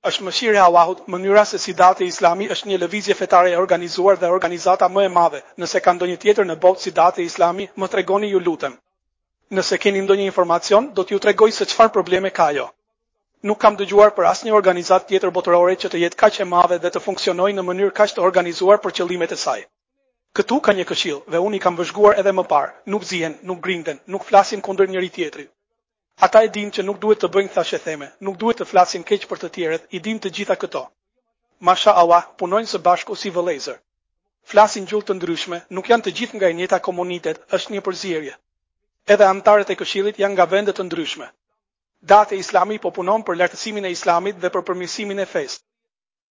Është mëshira e Allahut, mënyra se si Dati Islami është një lëvizje fetare e organizuar dhe organizata më e madhe. Nëse ka ndonjë tjetër në botë si Dati Islami, më tregoni ju lutem. Nëse keni ndonjë informacion, do t'ju tregoj se çfarë probleme ka ajo. Nuk kam dëgjuar për asnjë organizatë tjetër botërore që të jetë kaq e madhe dhe të funksionojë në mënyrë kaq të organizuar për qëllimet e saj. Këtu ka një këshill dhe unë i kam vëzhguar edhe më parë. Nuk zihen, nuk grinden, nuk flasin kundër njëri tjetrit. Ata e dinë që nuk duhet të bëjnë thashë theme, nuk duhet të flasin keq për të tjerët, i dinë të gjitha këto. Masha Allah, punojnë së bashku si vëllezër. Flasin gjuhë të ndryshme, nuk janë të gjithë nga e njëjta komunitet, është një përzierje. Edhe anëtarët e këshillit janë nga vende të ndryshme. Dati Islami po punon për lartësimin e Islamit dhe për përmirësimin e fesë.